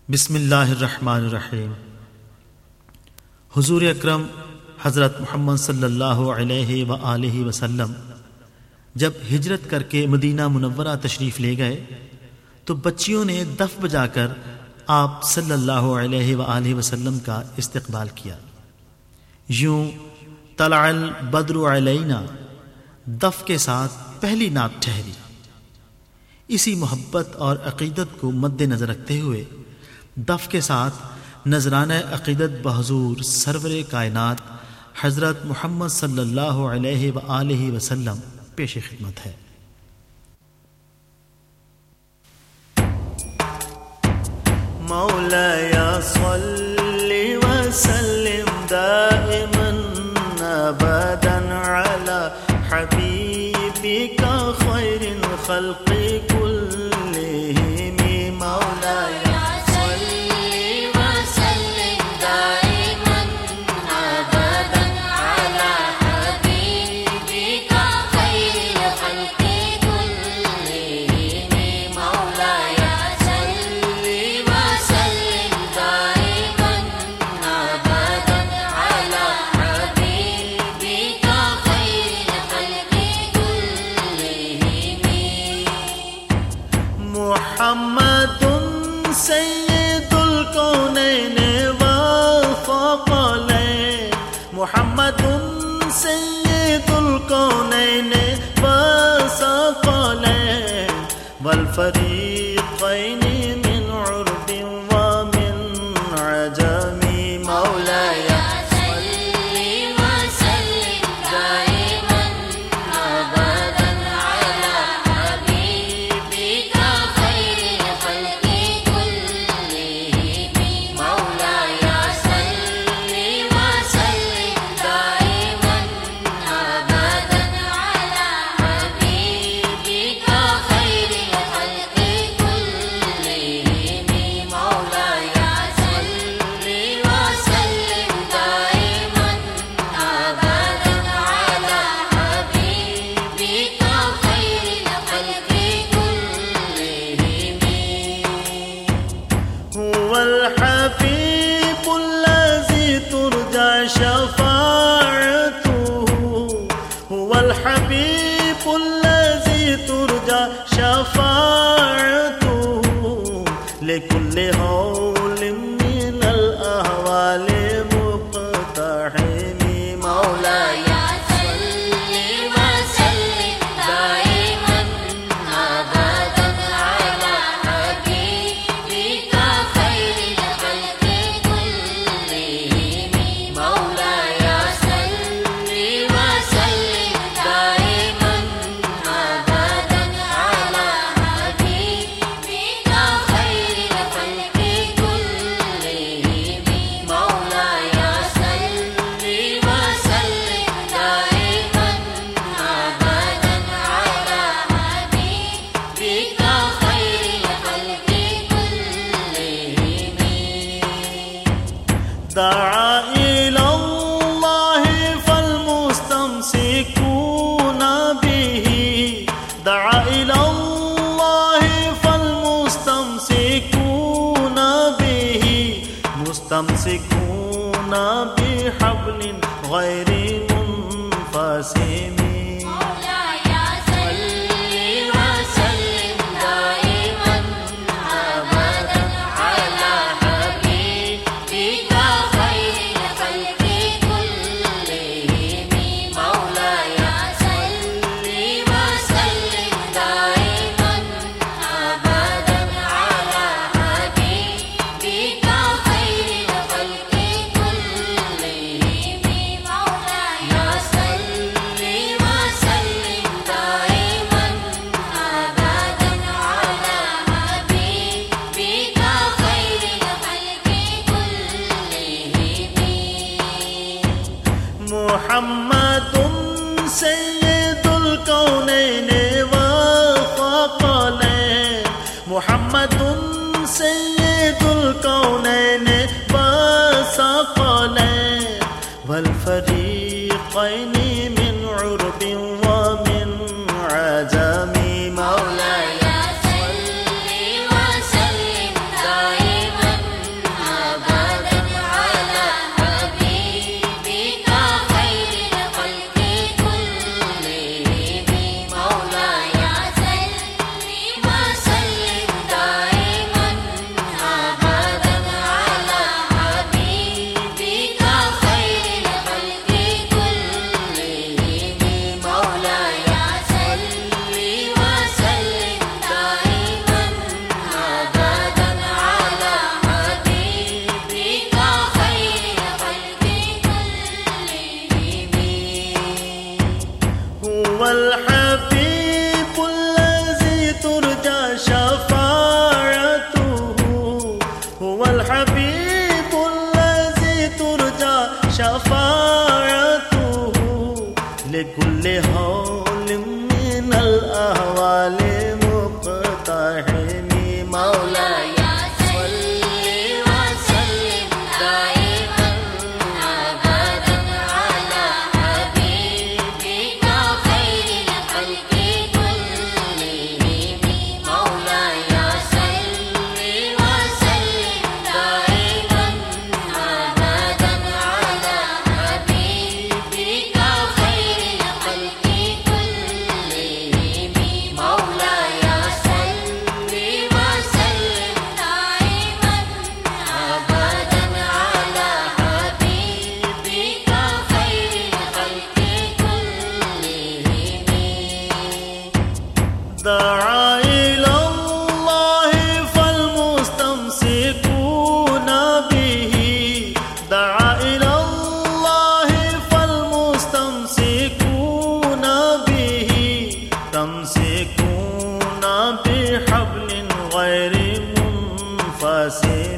बिस्मिल्लाहिर्रहमानिर्रहीम। हुजूर अकरम हज़रत मोहम्मद सल्लल्लाहु अलैहि व आलिहि वसल्लम जब हिजरत करके मदीना मुनव्वरा तशरीफ़ ले गए तो बच्चियों ने दफ बजाकर आप सल्लल्लाहु अलैहि व आलिहि वसल्लम का इस्तकबाल किया। यूं तलअल बद्रु अलैना दफ के साथ पहली नात ठहरी। इसी मोहब्बत और अक़ीदत को मद्देनज़र रखते हुए दफ के साथ नजराना अक़ीदत बहज़ूर सरवर कायनात हज़रत मोहम्मद सल्लल्लाहु अलैहि व आलिहि वसल्लम पेश खिदमत है। मौलाया सल्लि व सल्लिम दाइमन अबदन अला हबीबिका खैरिल खल्क़ि कुल्लिहिम। मौलाया मुहम्मदुन सय्यदुल कौनैन वल फ़क़लैन। मुहम्मदुन सय्यदुल कौनैन वल फ़क़लैन वल फ़रीक़ैन मिन उर्बिन व मिन अजमी। मौलाया लिकुल्लि हौलिम मिनल अहवालि मुक़तहिमी। मौलाया सल्लि व सल्लिम दाइमन अबदन अला हबीबिका खैरिल खल्क़ि कुल्लिहिम। मौलाया सल्लि व सल्लिम दाइमन अबदन अला हबीबिका दआ इलल्लाहि फल्मुस्तमसिकून बिही। दआ इलल्लाहि फल्मुस्तमसिकून बिही। मुस्तमसिकून बिहब्लिन गैरि मुनफसिम। मुहम्मदुन सय्यदुल कौनैन वल फ़क़लैन। मुहम्मदुन सय्यदुल कौनैन वल फ़क़लैन वल फ़रीक़ैन मिन उर्बिन व मिन अजमी। मौलाया सल्लि व सल्लिम दाइमन से